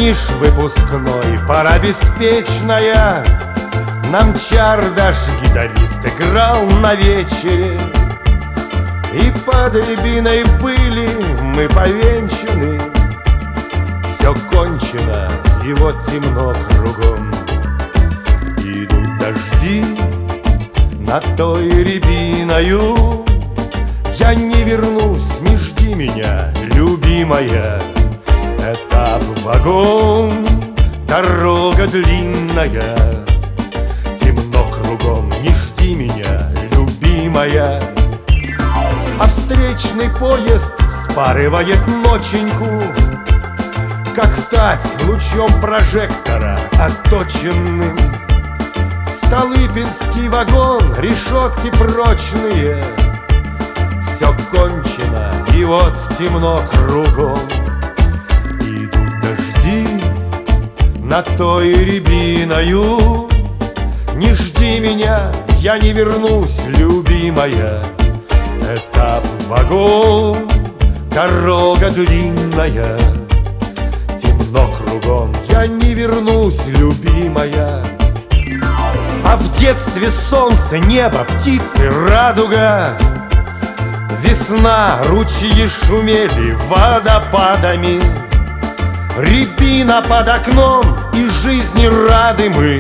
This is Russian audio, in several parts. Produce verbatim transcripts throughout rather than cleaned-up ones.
Помнишь выпускной, пора беспечная, нам чардаш гитарист играл на вечере, и под рябиной были мы повенчаны. Все кончено, и вот темно кругом. Идут дожди над той рябиною. Я не вернусь, не жди меня, любимая. Этап вагон, дорога длинная. Темно кругом, не жди меня, любимая. А встречный поезд вспарывает ноченьку, как тать лучом прожектора отточенным. Столыпинский вагон, решетки прочные. Все кончено, и вот темно кругом. Идут дожди над той рябиною. Не жди меня, я не вернусь, любимая. Этап вагон, дорога длинная. Темно кругом, я не вернусь, любимая. А в детстве солнце, небо, птицы, радуга. Весна, ручьи шумели водопадами. Рябина под окном, и жизни рады мы.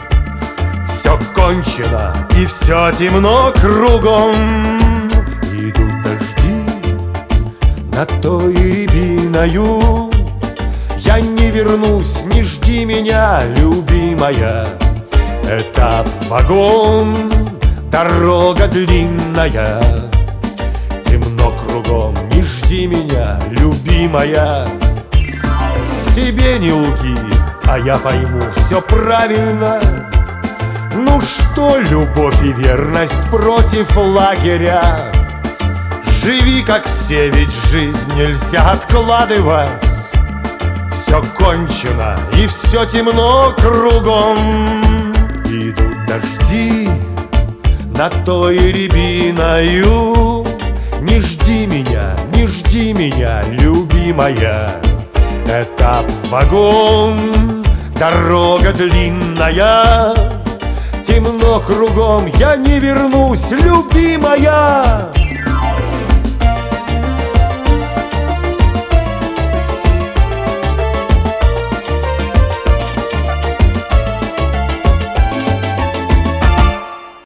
Все кончено, и все темно кругом. Идут дожди над той рябиною. Я не вернусь, не жди меня, любимая. Этап вагон, дорога длинная. Темно кругом, не жди меня, любимая. Себе не лги, а я пойму все правильно. Ну что, любовь и верность против лагеря? Живи, как все, ведь жизнь нельзя откладывать. Все кончено, и все темно кругом. Идут дожди над той рябиною. Не жди меня, не жди меня, любимая. Этап вагон, дорога длинная. Темно кругом, я не вернусь, любимая.